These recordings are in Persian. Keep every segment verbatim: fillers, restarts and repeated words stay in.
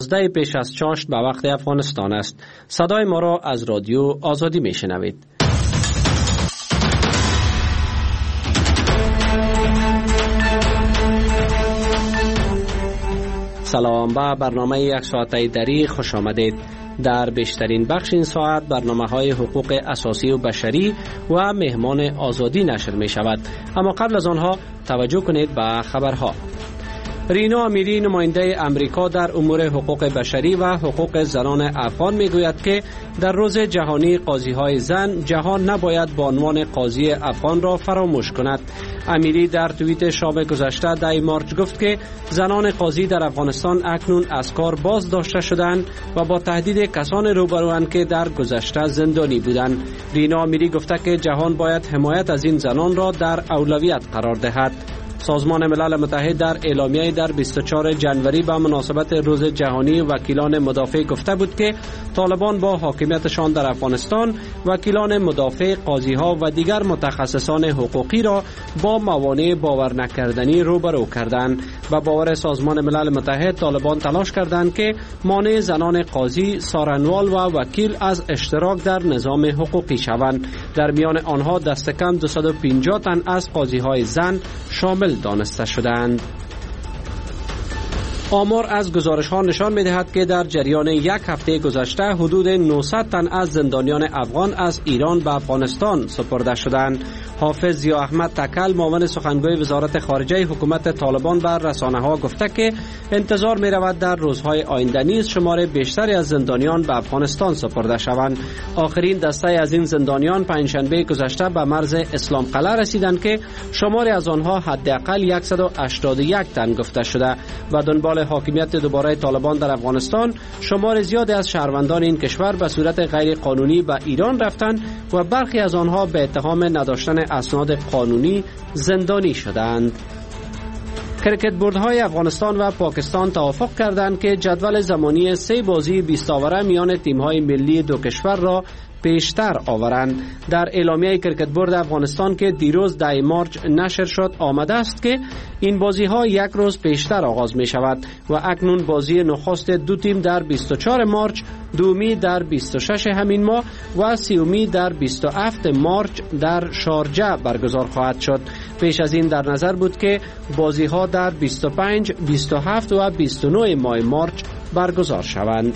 یازده پیش از چاشت به وقت افغانستان است. صدای ما را از رادیو آزادی می شنوید. سلام، به برنامه یک ساعته دری خوش آمدید. در بیشترین بخش این ساعت برنامه های حقوق اساسی و بشری و مهمان آزادی نشر می شود. اما قبل از آنها توجه کنید به خبرها. رینا امیری نماینده امریکا در امور حقوق بشری و حقوق زنان افغان می گوید که در روز جهانی قاضی های زن جهان نباید به عنوان قاضی افغان را فراموش کند. امیری در توییت شب گذشته ده مارچ گفت که زنان قاضی در افغانستان اکنون از کار باز داشته شدند و با تهدید کسان روبروند که در گذشته زندانی بودند. رینا امیری گفته که جهان باید حمایت از این زنان را در اولویت قرار دهد. سازمان ملل متحد در اعلامیه در بیست و چهارم ژانویه به مناسبت روز جهانی وکیلان مدافع گفته بود که طالبان با حاکمیتشان در افغانستان وکیلان مدافع، قاضی‌ها و دیگر متخصصان حقوقی را با موانع باور نکردنی روبرو کردند. با باور سازمان ملل متحد طالبان تلاش کردند که مانع زنان قاضی، سارنوال و وکیل از اشتراک در نظام حقوقی شوند. در میان آنها دست کم دویست و پنجاه تن از قاضی‌های زن شامل دانسته شدند. آمار از گزارش ها نشان می دهد که در جریان یک هفته گذشته حدود نهصد تن از زندانیان افغان از ایران به افغانستان سپرده شدند. حافظ ضیا احمد تکل، معاون سخنگوی وزارت خارجه حکومت طالبان بر رسانه ها گفته که انتظار می رود در روزهای آینده نیز شمار بیشتری از زندانیان به افغانستان سپرده شوند. آخرین دسته از این زندانیان پنجشنبه گذشته به مرز اسلام قلعه رسیدند که شماری از آنها حداقل صد و هشتاد و یک تن گفته شده و دنبال حاکمیت دوباره طالبان در افغانستان شمار زیادی از شهروندان این کشور به صورت غیر قانونی به ایران رفتند و برخی از آنها به اتهام نداشتن اسناد قانونی زندانی شدند. کرکت بوردهای افغانستان و پاکستان توافق کردند که جدول زمانی سه بازی بیست اوره میان تیم‌های ملی دو کشور را پیشتر آورند. در اعلامیه کرکت بورد افغانستان که دیروز ده مارچ نشر شد آمده است که این بازی ها یک روز پیشتر آغاز می شود و اکنون بازی نخست دو تیم در بیست و چهارم مارچ، دومی در بیست و ششم همین ماه و سیومی در بیست و هفتم مارچ در شارجه برگزار خواهد شد. پیش از این در نظر بود که بازی ها در بیست و پنج، بیست و هفت و بیست و نه ماه مارچ برگزار شوند.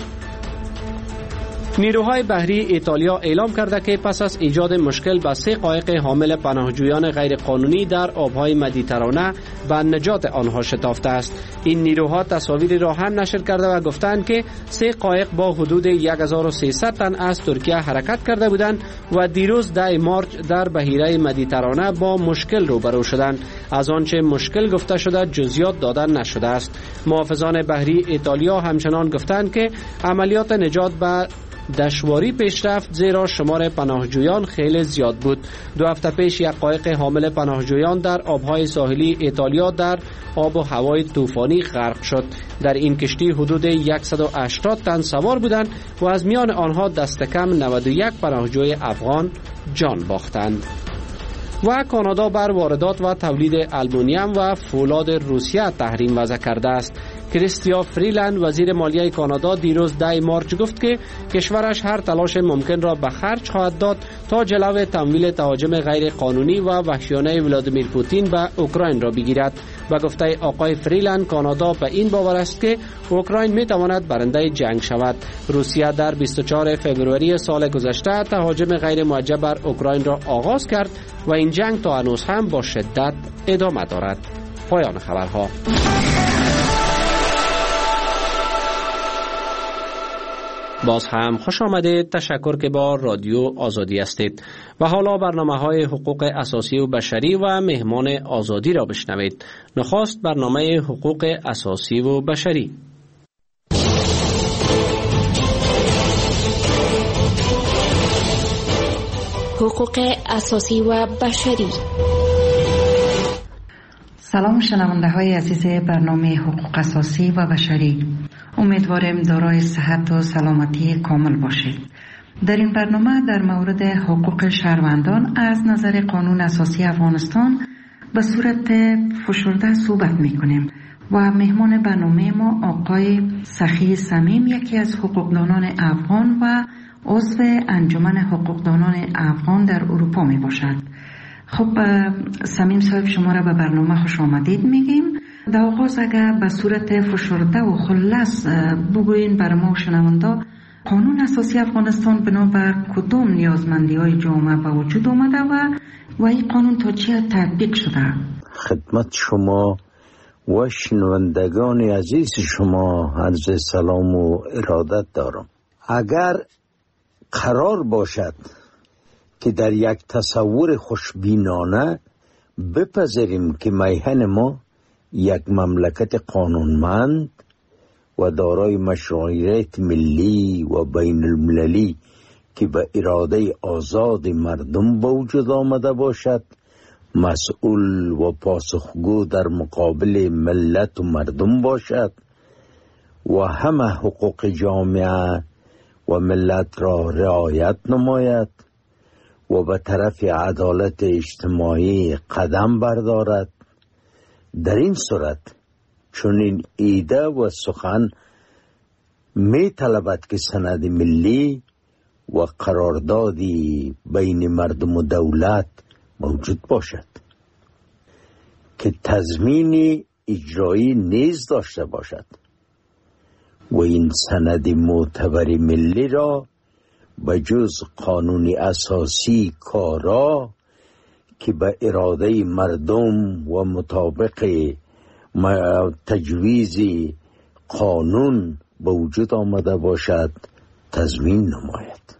نیروهای بحری ایتالیا اعلام کرده که پس از ایجاد مشکل به سه قایق حامل پناهجویان غیر قانونی در آبهای مدیترانه به نجات آنها شتافته است. این نیروها تصاویری را هم نشر کرده و گفتند که سه قایق با حدود هزار و سیصد تن از ترکیه حرکت کرده بودند و دیروز ده مارچ در بحیره مدیترانه با مشکل روبرو شدند. از آنچه مشکل گفته شده جزئیات داده نشده است. محافظان بحری ایتالیا همچنان گفتند که عملیات نجات به دشواری پیش رفت زیرا شمار پناهجویان خیلی زیاد بود. دو هفته پیش یک قایق حامل پناهجویان در آبهای ساحلی ایتالیا در آب و هوای طوفانی غرق شد. در این کشتی حدود صد و هشتاد تن سوار بودند و از میان آنها دست کم نود و یک پناهجوی افغان جان باختند. و کانادا بر واردات و تولید آلومینیوم و فولاد روسیه تحریم وضع کرده است. کریستیا فریلند وزیر مالیه کانادا دیروز ده مارچ گفت که کشورش هر تلاش ممکن را به خرج خواهد داد تا جلو تمویل تهاجم غیر قانونی و وحشیانه ولادیمیر پوتین به اوکراین را بگیرد. و گفته آقای فریلند کانادا به این باور است که اوکراین می تواند برنده جنگ شود. روسیه در بیست و چهارم فوریه سال گذشته تهاجم غیر موجه بر اوکراین را آغاز کرد و این جنگ تا هنوز هم با شدت ادامه دارد. پایان خبرها. باز هم خوش آمدید. تشکر که با رادیو آزادی هستید و حالا برنامه های حقوق اساسی و بشری و مهمان آزادی را بشنوید. نخست برنامه حقوق اساسی و بشری. حقوق اساسی و بشری. سلام شنونده های عزیز برنامه حقوق اساسی و بشری. امیدوارم دارای صحت و سلامتی کامل باشید. در این برنامه در مورد حقوق شهروندان از نظر قانون اساسی افغانستان به صورت فشرده صحبت می کنیم و مهمان برنامه ما آقای سخی صمیم، یکی از حقوقدانان افغان و عضو انجمن حقوقدانان افغان در اروپا می باشد. خب صمیم صاحب، شما را به برنامه خوش آمدید میگیم. در آغاز اگر به صورت فشرده و خلاص بگوین بر ما شنونده، قانون اساسی افغانستان بنابر کدام نیازمندی های جامعه به وجود آمده و و این قانون تا چه تطبیق شده؟ خدمت شما و شنوندگان عزیز شما عرض سلام و ارادت دارم. اگر قرار باشد که در یک تصور خوشبینانه بپذیریم که میهن ما یک مملکت قانونمند و دارای مشروعیت ملی و بین المللی که به اراده آزاد مردم به وجود آمده باشد، مسئول و پاسخگو در مقابل ملت و مردم باشد و همه حقوق جامعه و ملت را رعایت نماید و به طرف عدالت اجتماعی قدم بردارد، در این صورت چنین ایده و سخن می طلبد که سند ملی و قراردادی بین مردم و دولت موجود باشد که تضمین اجرایی نیز داشته باشد و این سند معتبر ملی را به جز قانون اساسی کارا که به اراده مردم و مطابق تجویز قانون به وجود آمده باشد تضمین نماید.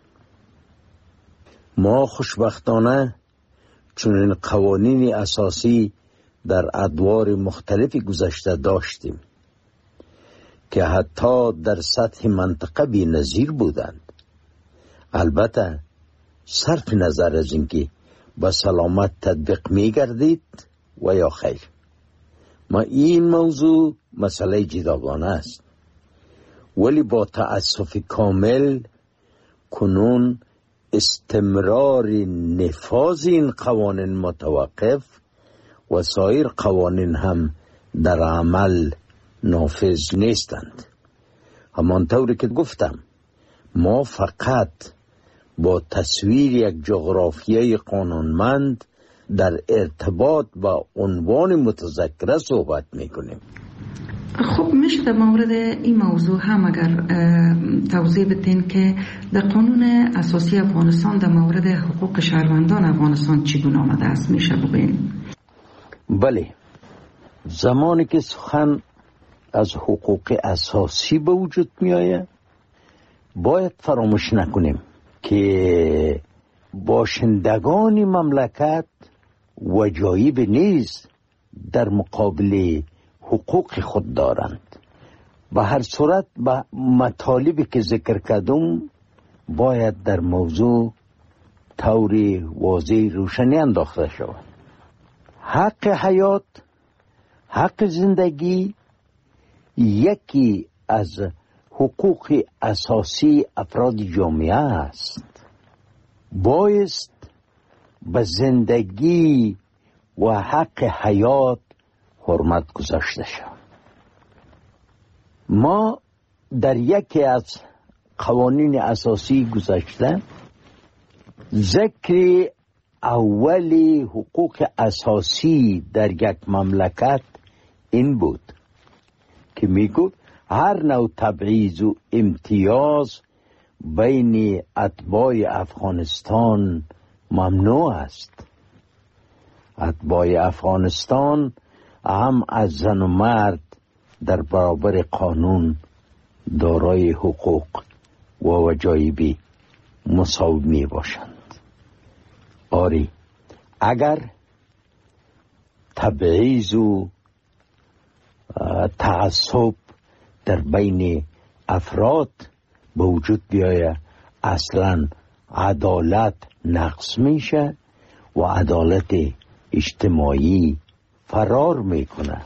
ما خوشبختانه چنین قوانین اساسی در ادوار مختلف گذشته داشتیم که حتی در سطح منطقه بی نظیر بودند. البته صرف نظر از اینکه با سلامت تطبیق می گردید و یا خیر. ما این موضوع مسئله جداگانه است، ولی با تأسف کامل کنون استمرار نفاذ این قوانین متوقف و سایر قوانین هم در عمل نافذ نیستند. همانطوری که گفتم، ما فقط با تصویر یک جغرافیای قانونمند در ارتباط با عنوان متذکره صحبت میکنیم. خب میشه در مورد این موضوع هم اگر توضیح بدین که در قانون اساسی افغانستان در مورد حقوق شهروندان افغانستان چگونه آمده است، میشه بگین؟ بله، زمانی که سخن از حقوق اساسی به وجود می آید باید فراموش نکنیم که باشندگان مملکت وجایب نیز در مقابل حقوق خود دارند. به هر صورت به مطالبی که ذکر کردم باید در موضوع طور واضح روشنی انداخته شود. حق حیات، حق زندگی یکی از حقوق اساسی افراد جامعه است. بایست به زندگی و حق حیات حرمت گذاشته شود. ما در یکی از قوانین اساسی گذشته ذکر اولی حقوق اساسی در یک مملکت این بود که میگو هر نوع تبعیض و امتیاز بین اتباع افغانستان ممنوع است. اتباع افغانستان هم از زن و مرد در برابر قانون دارای حقوق و وجایبی مساوی می باشند. آری، اگر تبعیض و تعصب در بین افراد به وجود بیاید، اصلا عدالت نقص میشه و عدالت اجتماعی فرار میکنه.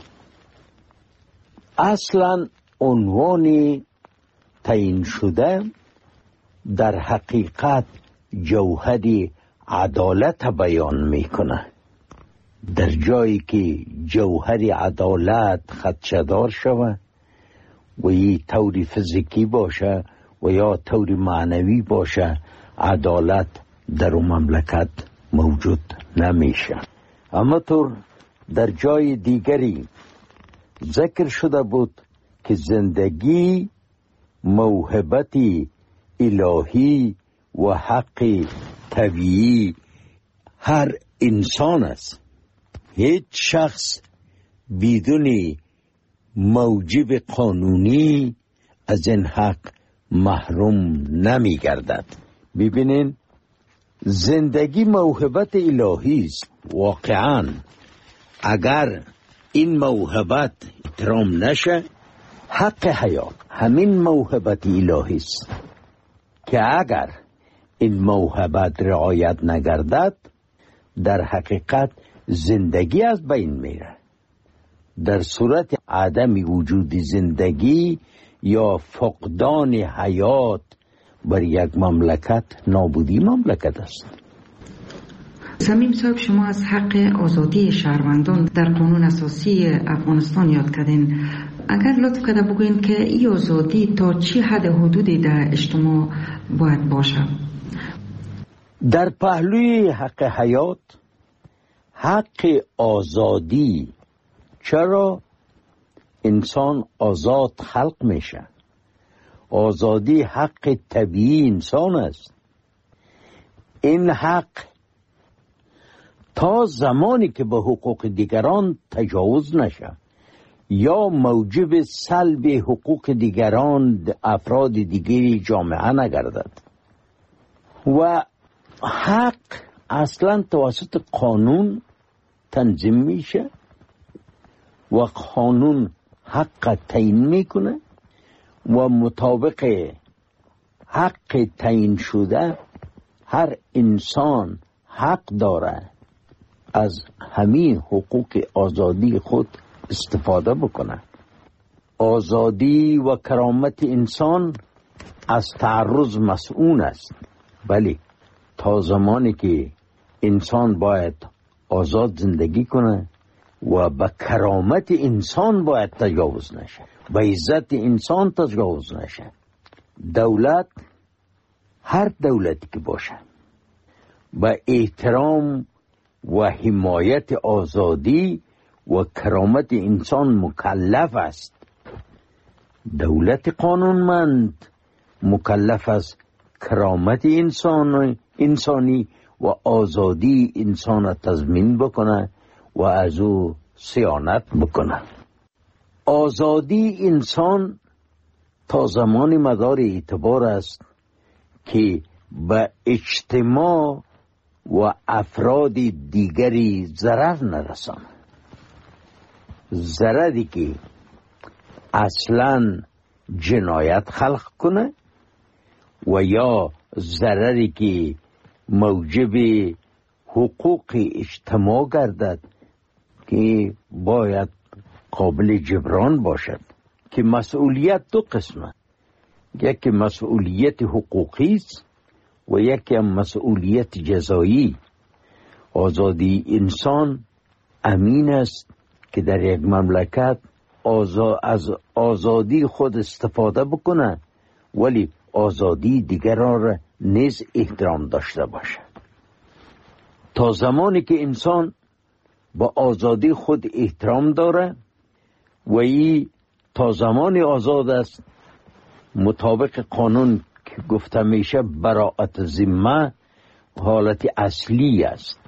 اصلا عنوان تعیین شده در حقیقت جوهر عدالت بیان میکنه. در جایی که جوهر عدالت خدشه‌دار شود و یه طور فیزیکی باشه و یا طور معنوی باشه، عدالت در اون مملکت موجود نمیشه. اما طور در جای دیگری ذکر شده بود که زندگی موهبتی الهی و حق طبیعی هر انسان است. هیچ شخص بدون موجب قانونی از این حق محروم نمی گردد. ببینین، زندگی موهبت الهی است. واقعا اگر این موهبت احترام نشه، حق حیات همین موهبت الهی است که اگر این موهبت رعایت نگردد، در حقیقت زندگی از بین میره. در صورت عدم وجود زندگی یا فقدان حیات بر یک مملکت، نابودی مملکت است. صمیم صاحب، شما از حق آزادی شهروندان در قانون اساسی افغانستان یاد کردین. اگر لطف کرده بگوین که این آزادی تا چه حد حدودی در اجتماع باید باشه؟ در پهلوی حق حیات، حق آزادی، چرا انسان آزاد خلق میشه؟ آزادی حق طبیعی انسان است. این حق تا زمانی که به حقوق دیگران تجاوز نشه یا موجب سلب حقوق دیگران افراد دیگری جامعه نگردد. و حق اصلا توسط قانون تنظیم میشه و قانون حق تعیین میکنه و مطابق حق تعیین شده هر انسان حق داره از همین حقوق آزادی خود استفاده بکنه. آزادی و کرامت انسان از تعرض مسئول است، ولی تا زمانی که انسان باید آزاد زندگی کنه و به کرامت انسان باید تجاوز نشه، به عزت انسان تجاوز نشه. دولت، هر دولتی که باشه، به احترام و حمایت آزادی و کرامت انسان مکلف است. دولت قانونمند مکلف است کرامت انسان انسانی و آزادی انسان تضمین بکنه و از او صیانت بکنه. آزادی انسان تا زمان مدار اعتبار است که به اجتماع و افراد دیگری ضرر نرسانه. ضرری که اصلا جنایت خلق کنه و یا ضرری که موجب حقوق اجتماع گردد که باید قابل جبران باشد. که مسئولیت دو قسمه، یکی مسئولیت حقوقی است و یکی مسئولیت جزایی. آزادی انسان امین است که در یک مملکت آزا از آزادی خود استفاده بکنه، ولی آزادی دیگران را نیز احترام داشته باشه. تا زمانی که انسان با آزادی خود احترام داره و ای تا زمانی آزاد است، مطابق قانون که گفته میشه براءت ذمه حالت اصلی است.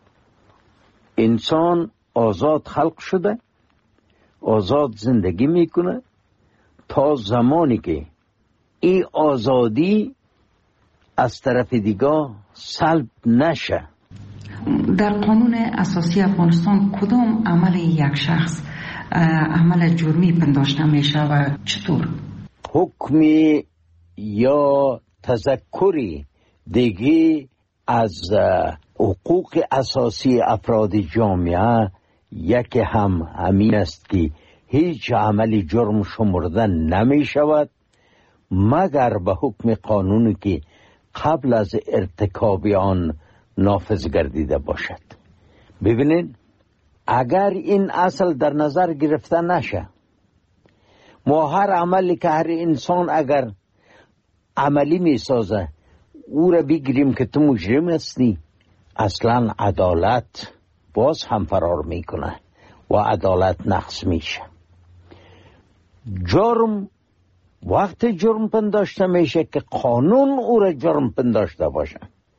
انسان آزاد خلق شده، آزاد زندگی میکنه تا زمانی که این آزادی از طرف دیگه سلب نشه. در قانون اساسی افغانستان کدام عمل یک شخص عمل جرمی پنداشته میشه و چطور؟ حکمی یا تذکری دیگه از حقوق اساسی افراد جامعه یکی هم همین است که هیچ عمل جرم شمرده نمی شود مگر به حکم قانونی که قبل از ارتکاب آن نافذ گردیده باشد. ببینید، اگر این اصل در نظر گرفته نشه، ما هر عملی که هر انسان اگر عملی می سازه او را بگیریم که تو مجرم هستی، اصلا عدالت باز هم فرار میکنه و عدالت نقص میشه. جرم وقت جرم پنداشته میشه که قانون او را جرم پنداشته باشه،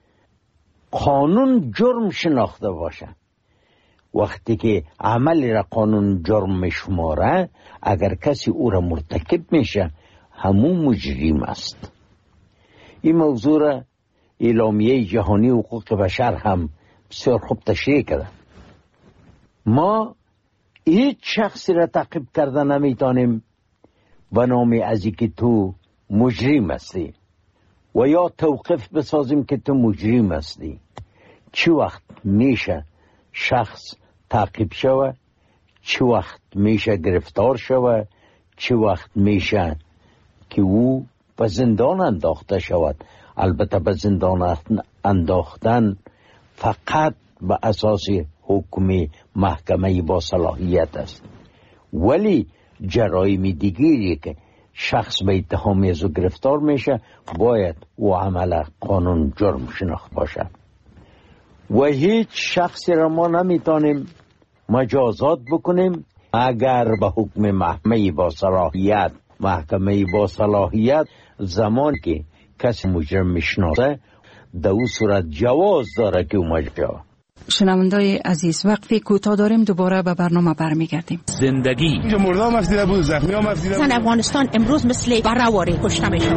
قانون جرم شناخته باشه. وقتی که عملی را قانون جرم میشماره، اگر کسی او را مرتکب میشه همون مجرم است. این موضوع را اعلامیه جهانی حقوق بشر هم بسیار خوب تشریح کرده. ما هیچ شخصی را تعقیب کرده نمیتونیم به نام از که تو مجرم هستی و یا توقف بسازیم که تو مجرم هستی. چه وقت میشه شخص تعقیب شوه، چه وقت میشه گرفتار شوه، چه وقت میشه که او به زندان انداخته شود. البته به زندان انداختن فقط به اساس حکم محکمه با صلاحیت است، ولی جرایم دیگری که شخص به اتهام از او گرفتار میشه باید او عمل قانون جرم شناخت باشه و هیچ شخصی را ما نمیتونیم مجازات بکنیم اگر به حکم محکمه با صلاحیت محکمه با صلاحیت زمان که کسی مجرم میشناسه در او صورت جواز داره که او مجرم. شنوندای عزیز، وقفی کوتاه داریم، دوباره به برنامه برمیگردیم. زندگی اینجا مرده هم افزیده بود، زخمی هم افزیده بود. زن افغانستان امروز مثل برهواری کشته میشه.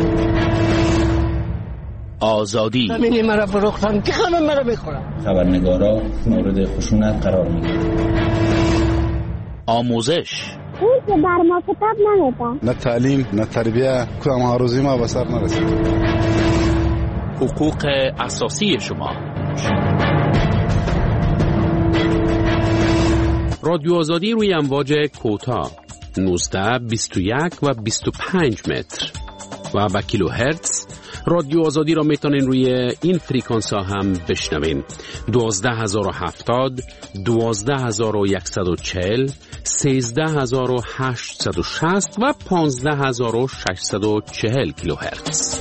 آزادی همینی مرا فروختن که همه مرا بخورن. خبرنگارا مورد خشونت قرار میگیرن. آموزش اون که بر ما کتاب نمیدن، نه تعلیم نه تربیه، کدام هروزی ما به سر نرسید. حقوق اساسی شما. رادیو آزادی روی امواج کوتاه نوزده، بیست و یک و بیست و پنج متر و با کیلو هرتز. رادیو آزادی را میتونین روی این فریکانس ها هم بشنوین: دوازده هزار و هفتاد، دوازده هزار و صد و چهل، سیزده هزار و هشتصد و شصت و پانزده هزار و ششصد و چهل کیلو هرتز.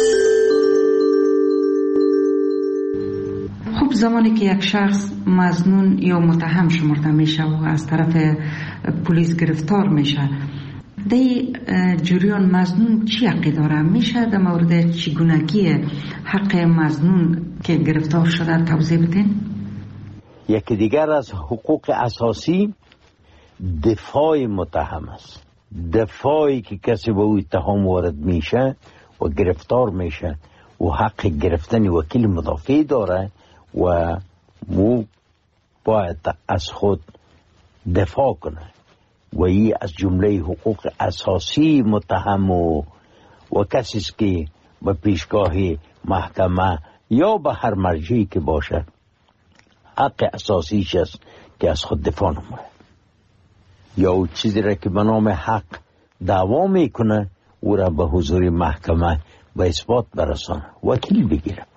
خب زمانی که یک شخص مظنون یا متهم شمرده میشه و از طرف پلیس گرفتار میشه، دی جریان مظنون چی حقی داره؟ میشه در مورد چگونگی حق مظنون که گرفتار شده توضیح بدین؟ یکی دیگر از حقوق اساسی دفاع متهم است. دفاعی که کسی به او اتهام وارد میشه و گرفتار میشه و حق گرفتن وکیل مدافع داره و مو باید از خود دفاع کنه و این از جمله حقوق اساسی متهم و, و کسی است که به پیشگاه محکمه یا به هر مرجعی که باشه حق اساسیش است که از خود دفاع نمونه یا او چیزی را که به نام حق دعوا میکنه او را به حضور محکمه به اثبات برسانه، وکیل بگیره.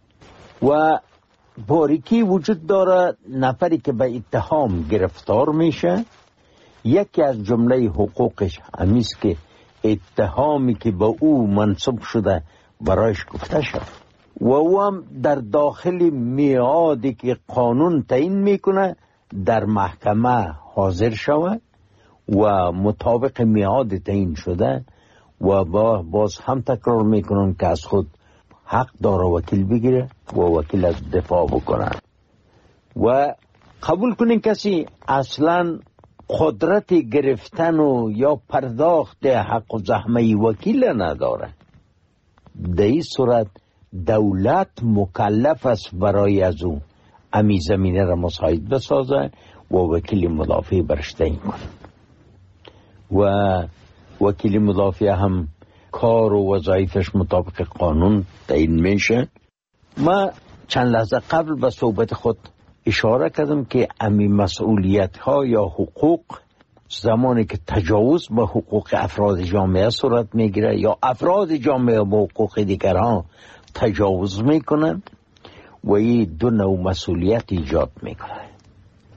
و باریکی وجود داره نفری که به اتهام گرفتار میشه، یکی از جمله حقوقش همیست که اتهامی که به او منصوب شده برایش گفته شد و او هم در داخل میعادی که قانون تعیین میکنه در محکمه حاضر شود و مطابق میعاد تعیین شده و با باز هم تکرار میکنن که از خود حق داره وکیل بگیره و وکیل از دفاع بکنه. و قبول کنین کسی اصلا قدرت گرفتن و یا پرداخت حق و زحمه وکیل نداره، در این صورت دولت مکلف است برای از او امی زمینه را مساعد بسازه و وکیل مدافع برش تعیین کنه و وکیل مدافع هم کار و وظایفش مطابق قانون تعیین میشه. ما چند لحظه قبل به صحبت خود اشاره کردم که امی مسئولیت ها یا حقوق زمانی که تجاوز به حقوق افراد جامعه صورت میگیره یا افراد جامعه به حقوق دیگران تجاوز میکنن و این دو نوع مسئولیت ایجاد میکنه.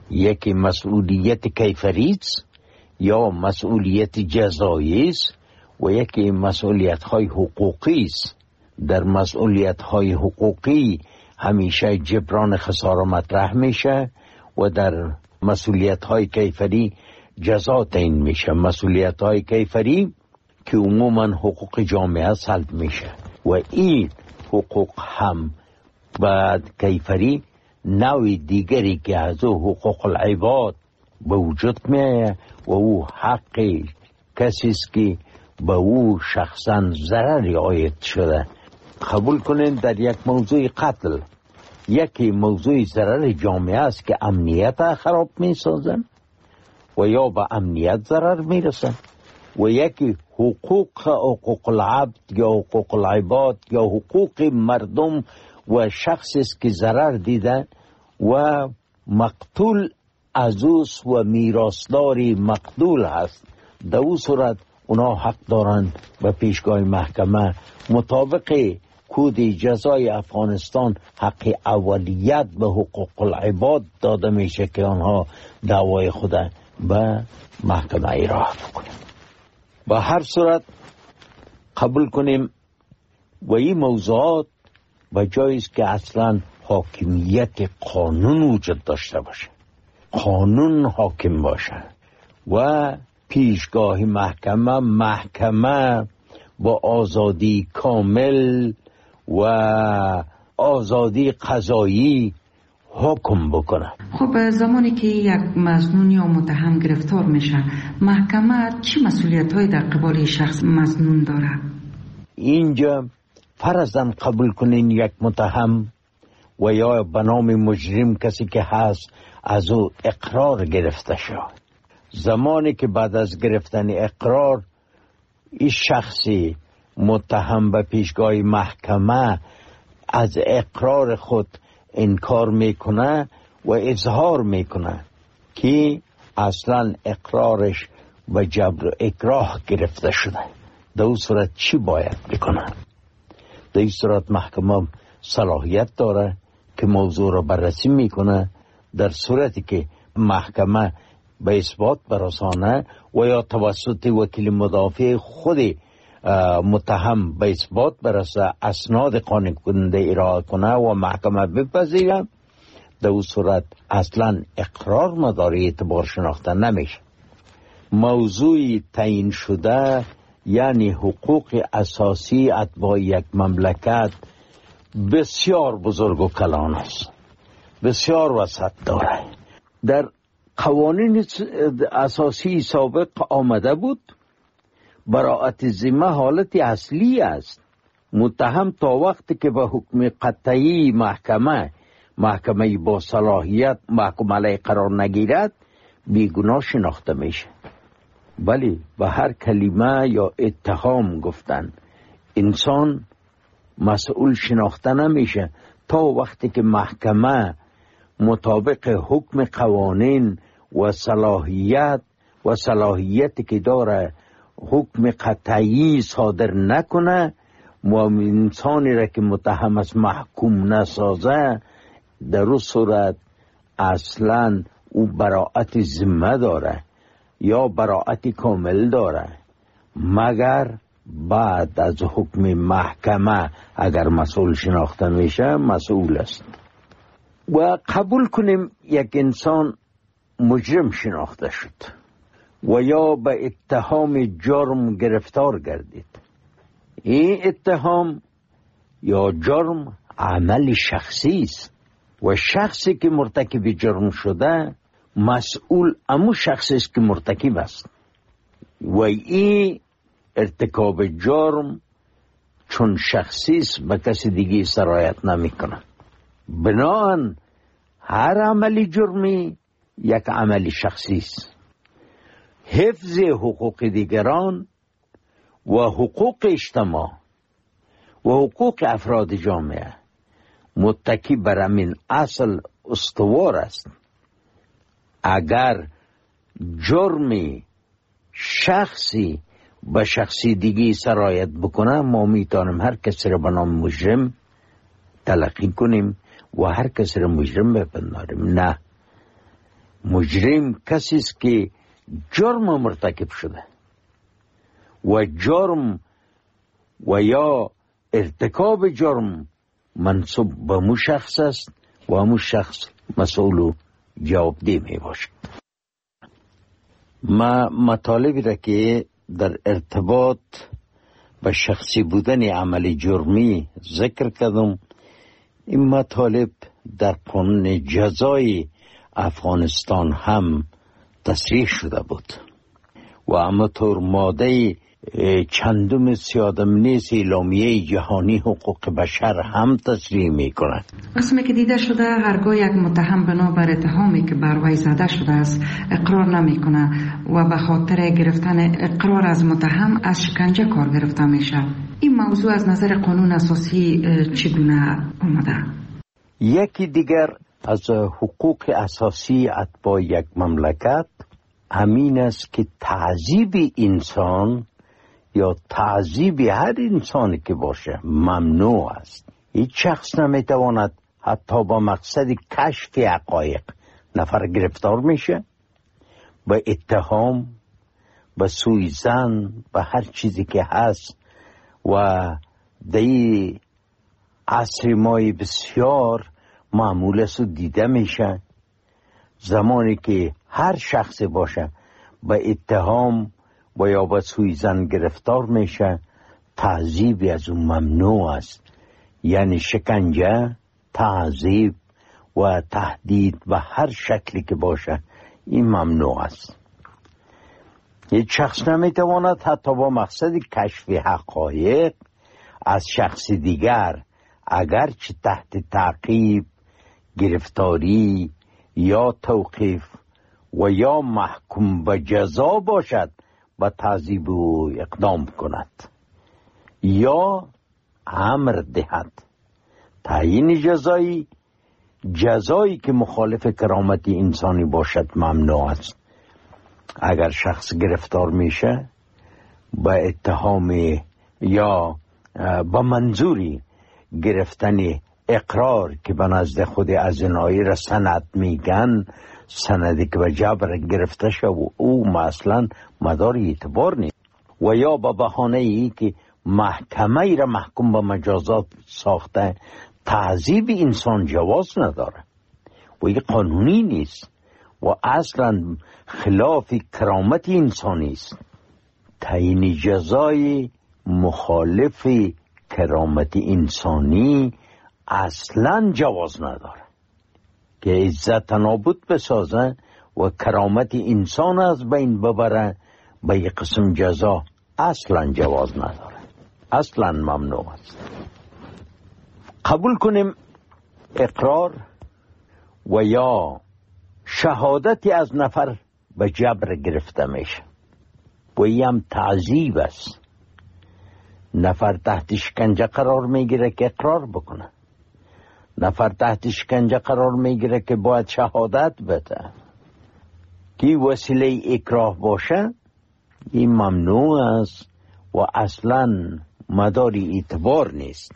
یکی مسئولیت کیفری است یا مسئولیت جزایی است و یکی مسئولیت های حقوقی است. در مسئولیت های حقوقی همیشه جبران خسارة مطرح میشه و در مسئولیت های کیفری جزا تعیین میشه. مسئولیت های کیفری که عموما حقوق جامعه سلب میشه و این حقوق هم بعد کیفری نوع دیگری که از او حقوق العباد به وجود میه و او حق کسی است که به او شخصا ضرری عاید شده. قبول کنین در یک موضوع قتل یکی موضوع ضرر جامعه است که امنیت خراب میسازن و یا به امنیت ضرر میرسن و یکی حقوق حقوق العبد یا حقوق العباد یا حقوق مردم و شخصی است که ضرر دیده و مقتول عزوز و میراثداری مقتول هست. در او صورت اونا حق دارند به پیشگاه محکمه مطابق کود جزای افغانستان حق اولیت به حقوق العباد داده میشه که آنها دعوای خود به محکمه ایراه بکنند. به هر صورت قبول کنیم و این موضوعات به جایی است که اصلا حاکمیت قانون وجود داشته باشه، قانون حاکم باشه و پیشگاه محکمه محکمه با آزادی کامل و آزادی قضایی حکم بکنه. خب زمانی که یک مظنون یا متهم گرفتار میشه محکمه چی مسئولیت‌هایی در قبال شخص مظنون داره؟ اینجا فرضاً قبول کنین یک متهم و یا به نام مجرم کسی که هست از او اقرار گرفته شد. زمانی که بعد از گرفتن اقرار این شخصی متهم به پیشگاه محکمه از اقرار خود انکار میکنه و اظهار میکنه که اصلا اقرارش و جبر و اکراه گرفته شده، در اون صورت چی باید بکنه؟ در این صورت محکمه صلاحیت داره که موضوع را بررسی میکنه. در صورتی که محکمه به اثبات برسانه و یا توسط وکیل مدافع خود متهم به اثبات برسه اسناد قانع کننده ارائه کنه و محکمه بپذیره، در اون صورت اصلا اقرار مداری اعتبار شناخته نمیشه. موضوع تعیین شده یعنی حقوق اساسی اتباع یک مملکت بسیار بزرگ و کلان است، بسیار وسعت داره. در قوانین اساسی سابق آمده بود براءت ذمه حالت اصلی است. متهم تا وقتی که به حکم قطعی محکمه محکمه با صلاحیت محکوم علیه قرار نگیرد بیگناه شناخته میشه. ولی به هر کلمه یا اتهام گفتن انسان مسئول شناخته نمیشه تا وقتی که محکمه مطابق حکم قوانین و صلاحیت و صلاحیتی که داره حکم قطعی صادر نکنه و انسانی را که متهم است محکوم نسازه، در اون صورت اصلا او براءت ذمه داره یا براءت کامل داره، مگر بعد از حکم محکمه اگر مسئول شناخته میشه مسئول است. و قبول کنیم یک انسان مجرم شناخته شد و یا به اتهام جرم گرفتار گردید. این اتهام یا جرم عمل شخصی است و شخصی که مرتکب جرم شده مسئول امو شخصی است که مرتکب است و این ارتکاب جرم چون شخصی است به کسی دیگه سرایت نمی کنه. بنابراین هر عملی جرمی یک عمل شخصی است. حفظ حقوق دیگران و حقوق اجتماع و حقوق افراد جامعه متکی بر همین اصل استوار است. اگر جرمی شخصی به شخصی دیگی سرایت بکنه ما میتونیم هر کسی را به نام مجرم تلقی کنیم و هر کسی را مجرم بپنداریم. نه، مجرم کسی است که جرم مرتکب شده و جرم و یا ارتکاب جرم منصوب به مو شخص است و همون شخص مسئول و جوابدeh می باشد. ما مطالبی را که در ارتباط به شخصی بودن عمل جرمی ذکر کردم، این مطالب در قانون جزای افغانستان هم تصریح شده بود و همانطور ماده چندم سیادم نیست اعلامیه جهانی حقوق بشر هم تصریح می کند. قسمی که دیده شده هرگاه یک متهم بنابر اتهامی که بر وی زده شده است اقرار نمی کنه و به خاطر گرفتن اقرار از متهم از شکنجه کار گرفته میشه. این موضوع از نظر قانون اساسی چگونه آمده؟ یکی دیگر از حقوق اساسی اتباع یک مملکت همین است که تعذیب انسان یا تعذیب هر انسانی که باشه ممنوع است. هیچ شخص نمیتواند حتی با مقصد کشف حقایق نفر گرفتار میشه به اتهام، به سوءظن، به هر چیزی که هست و دی عصر مای بسیار معمول است و دیده میشه. زمانی که هر شخص باشه به اتهام و یا به سوءظن گرفتار میشه، تعذیب از اون ممنوع است. یعنی شکنجه، تعذیب و تهدید به هر شکلی که باشه این ممنوع است. هیچ شخص نمیتواند حتی با مقصد کشف حقایق از شخص دیگر اگرچه تحت تعقیب، گرفتاری یا توقیف و یا محکوم به جزا باشد به تعذیب او اقدام کند یا امر دهد. تعیین جزایی جزایی که مخالف کرامت انسانی باشد ممنوع است. اگر شخص گرفتار میشه به اتهام یا به منظوری گرفتن اقرار که به نزد خود ازینایی را سند میگن، سندی که به جبر گرفته شد و او مثلا مدار اعتبار نیست و یا به بهانه ای که محکمه ای را محکوم به مجازات ساخته، تعذیب انسان جواز نداره و این قانونی نیست و اصلا خلاف کرامت انسانی است. تعیین جزای مخالف کرامت انسانی اصلا جواز نداره که عزت نابود بسازه و کرامت انسان از بین ببره. به یک قسم جزا اصلا جواز نداره، اصلا ممنوع است. قبول کنیم اقرار و یا شهادتی از نفر به جبر گرفته میشه و این هم تعذیب است. نفر تحت شکنجه قرار میگیره که اقرار بکنه، نفر تحت شکنجه قرار میگیره که باید شهادت بده. کی وسیله اکراه باشه این ممنوع است و اصلا مداری اعتبار نیست.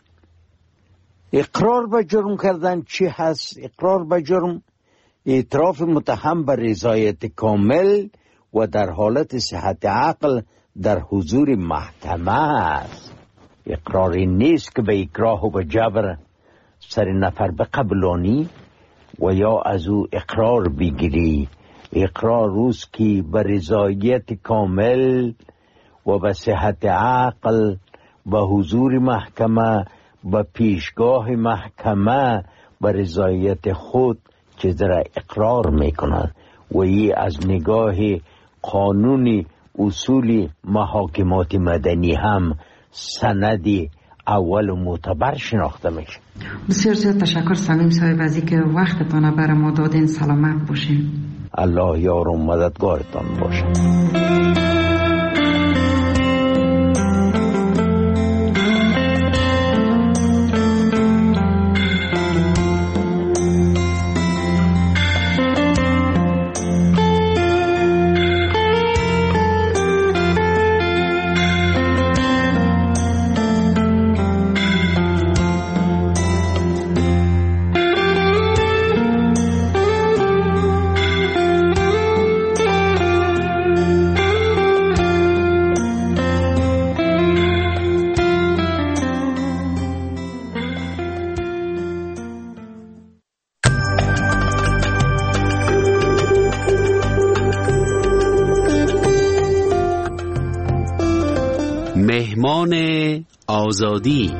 اقرار به جرم کردن چی هست؟ اقرار به جرم اعتراف متهم به رضایت کامل و در حالت صحت عقل در حضور محکمه است. اقراری نیست که به اکراه و به جبر سر نفر بقبلانی و یا از او اقرار بگیری. اقرار روز که به رضایت کامل و به صحت عقل به حضور محکمه، به پیشگاه محکمه به رضایت خود چیز را اقرار میکنند و ای از نگاه قانون اصول محاکمات مدنی هم سندی اول و معتبر شناخته میشه. بسیار زیاد تشکر صمیم صاحب از اینکه وقتتان برای ما دادین. سلامت باشین. الله یار و مددگارتان باشه. آزادی.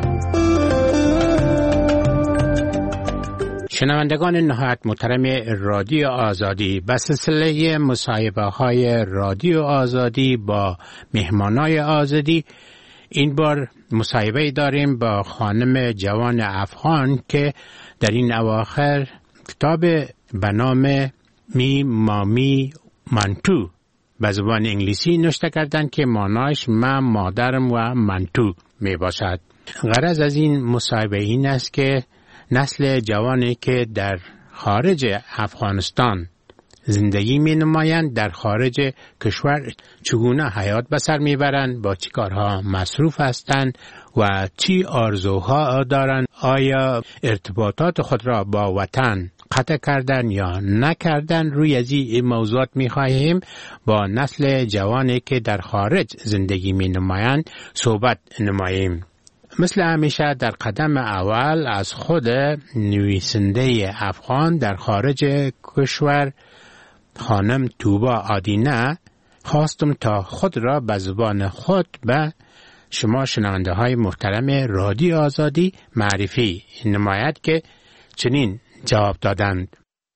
شنوندگان نهایت محترم رادیو آزادی، به سلسله مصاحبه های رادیو آزادی با مهمانای آزادی، این بار مصاحبه داریم با خانم جوان افغان که در این اواخر کتاب به نام می مامی منتو به زبان انگلیسی نوشته کردند که معناش من مادرم و منتو می باشد. غرض از این مصاحبه این است که نسل جوانی که در خارج افغانستان زندگی می نمایند در خارج کشور چگونه حیات بسر می برند، با چی کارها مصروف هستند و چی آرزوها دارند، آیا ارتباطات خود را با وطن قطع کردن یا نکردن. روی از این موضوعات می خواهیم با نسل جوانی که در خارج زندگی می نمایند صحبت نماییم. مثل همیشه در قدم اول از خود نویسنده افغان در خارج کشور خانم توبا آدینه خواستم تا خود را به زبان خود به شما شنونده های محترم رادیو آزادی معرفی نماید که چنین جواب دادند.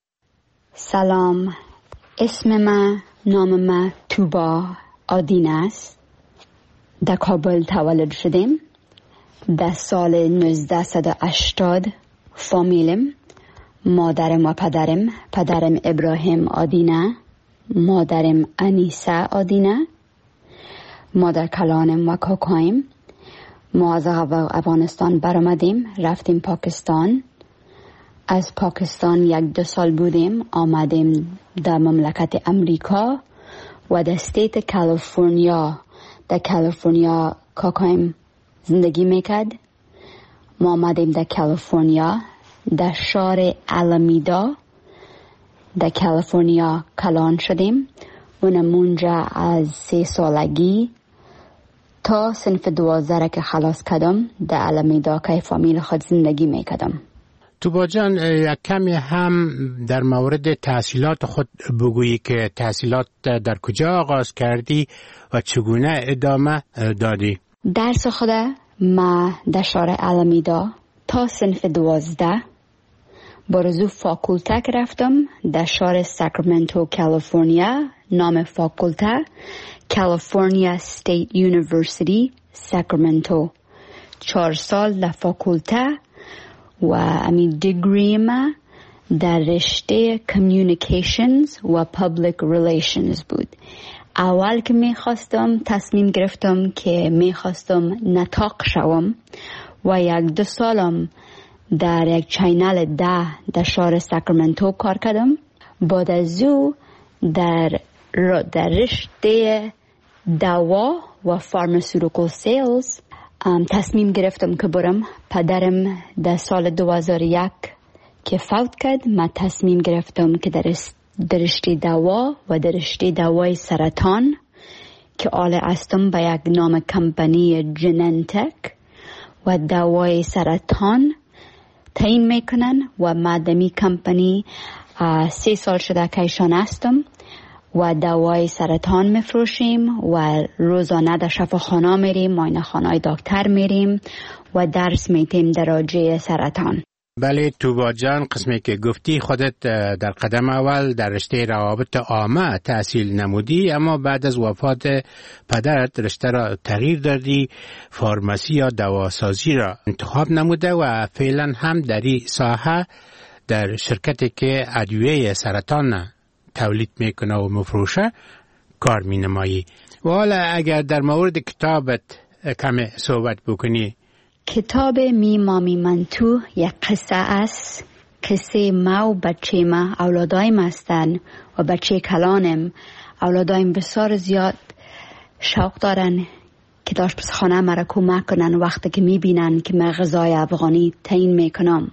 سلام، اسم من نام من توبا آدینه است. در کابل تولد شدم. در سال نوزده هشتاد فامیلم، مادرم و پدرم، پدرم ابراهیم آدینه، مادرم انیسه آدینه، مادر کلانم و کاکایم. ما از افغانستان برآمدیم، رفتیم پاکستان. از پاکستان یک دو سال بودیم، آمدیم در مملکت امریکا و در استیت کالیفرنیا. در کالیفرنیا کاکایم زندگی میکرد. ما آمدیم در کالیفرنیا، در شهر آلامیدا در کالیفرنیا کلان شدیم. اونم اونجا از سه سالگی تا صنف دوازده که خلاص کردم در آلامیدا که فامیل خود زندگی میکردم. توبا جان، یک کمی هم در مورد تحصیلات خود بگویی که تحصیلات در کجا آغاز کردی و چگونه ادامه دادی؟ درس خود ما در شهر آلامیدا تا صنف دوازده برزو فاکولته رفتم در شهر ساکرامنتو کالیفرنیا. نام فاکولته کالیفرنیا استیت یونیورسیتی ساکرامنتو. چهار سال در فاکولته و امی دیگری ما در رشته کمیونیکیشنز و پابلیک ریلیشنز بود. اول که می خواستم تصمیم گرفتم که می خواستم نطاق شوم و یک دو سالم در یک چینل ده در شهر ساکرامنتو کار کردم. بعد از او در در رشته دوا و فارماسیوتیکال سیلز تصمیم گرفتم که برم. پدرم در سال دو هزار و یک که فوت کرد، من تصمیم گرفتم که در در رشته دوا و در رشته دوای سرطان که آل استم به یک نام کمپانی جننتک و دوای سرطان تعیین میکنن و ما دمی کمپانی سه سال شده که ایشان هستم و دوای سرطان میفروشیم و روزانه در شفاخانه میریم، معاینه خانه دکتر میریم و درس میتیم در راجع سرطان. بله توبا جان، قسمی که گفتی خودت در قدم اول در رشته روابط عامه تحصیل نمودی، اما بعد از وفات پدرت رشته را تغییر دادی، فارماسی یا دواسازی را انتخاب نموده و فعلا هم در این ساحه در شرکتی که ادویه سرطان تولید میکنه و مفروشه کار مینمایی. و حالا اگر در مورد کتابت کمی صحبت بکنی. کتاب می مامی منتو یک قصه است. قصه ما و بچه ما، اولادایم هستن و بچه کلانم. اولادایم بسیار زیاد شوق دارن که داشت پس خانه مرا کمک کنن وقتی که می بینن که من غذای افغانی تعیین میکنم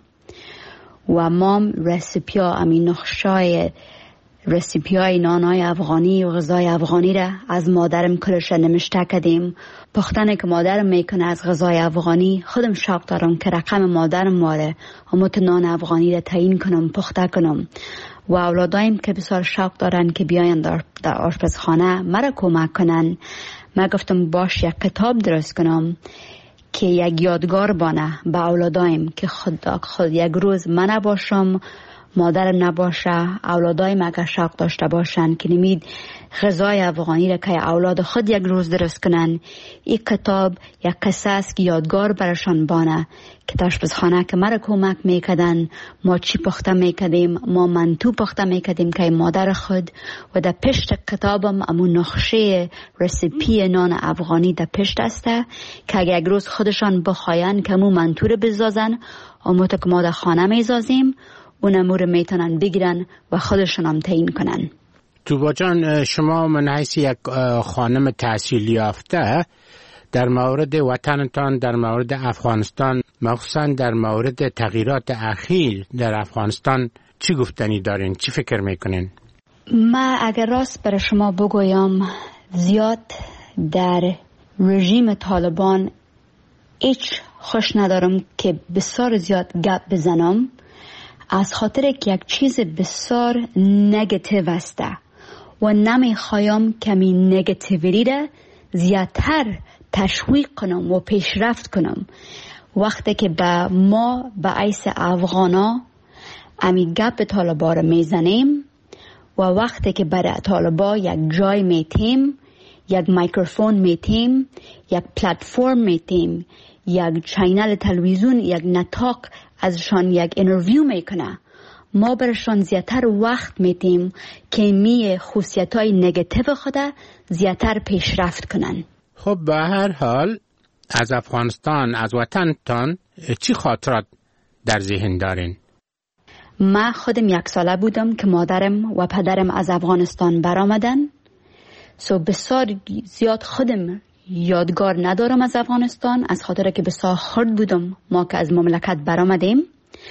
و مام رسیپیا امی نقشای رسیپیای نانای افغانی و غذای افغانی را از مادرم کلش نمشته کردیم. پختنه که مادرم میکنه از غذای افغانی، خودم شوق دارم که رقم مادرم ماره همون نان افغانی را تعیین کنم، پخته کنم. و اولادایم که بسیار شوق دارن که بیاین در, در آشپزخانه مرا کمک کنن. من گفتم باش یک کتاب درست کنم که یک یادگار بانه به اولادایم که خود, خود یک روز من نباشم، مادرم نباشه، اولادایم اگر شوق داشته باشن که نمید غذای افغانی را که اولاد خود یک روز درست کنن. این کتاب یک قصه است که یادگار برشان بانه که آشپزخانه که مرا کمک میکردن، ما چی پخته میکردیم، ما منتو پخته میکردیم که مادر خود، و در پشت کتابم امون نقشه رسیپی نان افغانی در پشت است که اگر یک روز خودشان بخواین که امون منتو رو بزازن، اموتا که ما در خانه میزازیم، اون امور میتونن بگیرن و خودشون هم تعیین کنن. توبا جان، شما من حیث یک خانم تحصیل یافته در مورد وطنتان، در مورد افغانستان، مخصوصا در مورد تغییرات اخیر در افغانستان چی گفتنی دارین؟ چی فکر میکنین؟ ما اگر راست برای شما بگویم، زیاد در رژیم طالبان هیچ خوش ندارم که بسیار زیاد گپ بزنم، از خاطر که یک چیز بسیار نگاتیو است و نمیخوایم که این نگاتیویتی را زیادتر تشویق کنم و پیشرفت کنم. وقتی که با ما به حیث افغانا امی گپ طالبا را میزنیم و وقتی که برای طالبا یک جای میتیم، یک میکروفون میتیم، یک پلتفرم میتیم، یک چینل تلویزیون، یک نطاق ازشان یک اینترویو میکنه، ما برشان زیادتر وقت میتیم که می خصوصیت‌های نگاتیو خود زیادتر پیشرفت کنن. خب به هر حال از افغانستان، از وطنتان چی خاطرات در ذهن دارین؟ من خودم یک ساله بودم که مادرم و پدرم از افغانستان برآمدن، سو بسیار زیاد خودم یادگار ندارم از افغانستان، از خاطر که بسیار خرد بودم ما که از مملکت برآمدیم.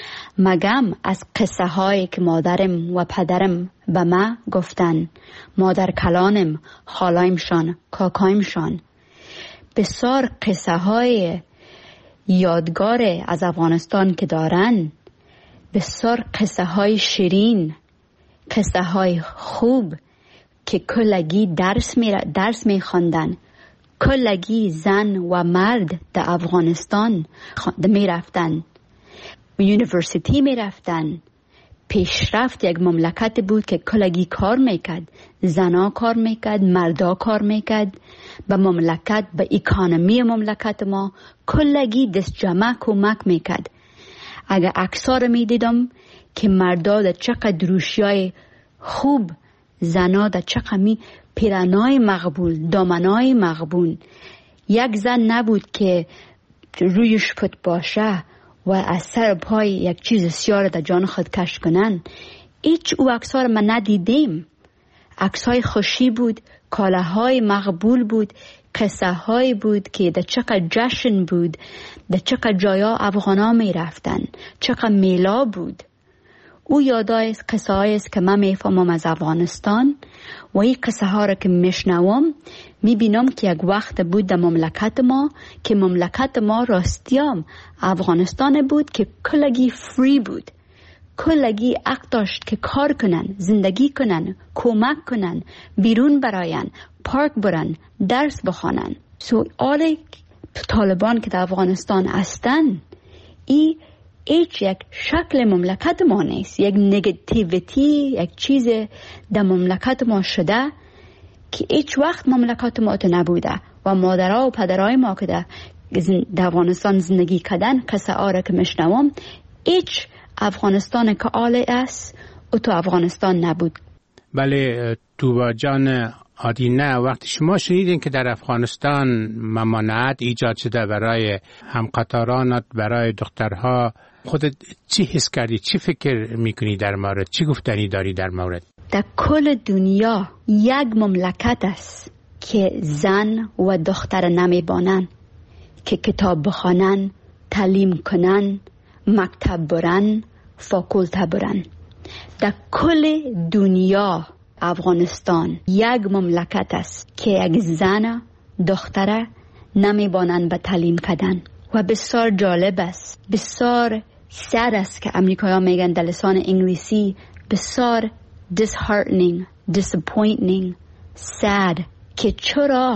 مگم از قصه هایی که مادرم و پدرم به ما گفتن، مادر کلانم، خالایمشان، کاکایمشان، بسیار قصه های یادگار از افغانستان که دارن، بسیار قصه های شیرین، قصه های خوب که کلگی درس می درس می خواندن، کلگی زن و مرد در افغانستان می رفتن، یونیورسیتی می رفتن. پیشرفت یک مملکت بود که کلگی کار میکرد، زنا کار میکرد، مردا کار میکرد. به مملکت، به اکانومی مملکت ما کلگی دست جمع کمک میکرد. اگر اکثر میدیدم که مردا در چقدر روشیای خوب، زنا در چقدر می پیرنای مقبول، دامنای مقبول. یک زن نبود که رویش پت باشه و از سر پای یک چیز سیاه در جان خود کش کنن. هیچ او عکس‌ها من ندیدیم. عکس‌های خوشی بود، کالاهای مقبول بود، قصه های بود که در چقدر جشن بود، در چقدر جایا افغانا می رفتن، چقدر میلا بود. او یادای است، قصه های است که من میفهمم از افغانستان و این قصه ها را که میشنوم میبینم که یک وقت بود در مملکت ما که مملکت ما راستیام افغانستان بود که کلگی فری بود، کلگی حق داشت که کار کنن، زندگی کنن، کمک کنن، بیرون براین، پارک برن، درس بخوانن. سو آل طالبان که در افغانستان هستن، ای هیچ یک شکل مملکت ما نیست، یک نگاتیویتی، یک چیز در مملکت ما شده که هیچ وقت مملکت ما تو نبوده. و مادرها و پدرهای ما که در افغانستان زندگی کردن، قصه آره که میشنوم، هیچ افغانستان که آله است او تو افغانستان نبود. بله توبا جان آدینه، وقتی شما شنیدین که در افغانستان ممانعت ایجاد شده برای همقطارانت، برای دخترها، خودت چی حس کردی؟ چی فکر میکنی در مورد؟ چی گفتنی داری در مورد؟ در کل دنیا یک مملکت است که زن و دختر نمیبانن که کتاب بخوانن، تعلیم کنن، مکتب برن، فاکولته برن. در کل دنیا افغانستان یک مملکت است که یک زن دختره نمیبانن به تعلیم کردن. و بسیار جالب است، بسیار سد است که امریکایی ها میگن در لسان انگلیسی، بسیار disheartening, disappointing, sad، که چرا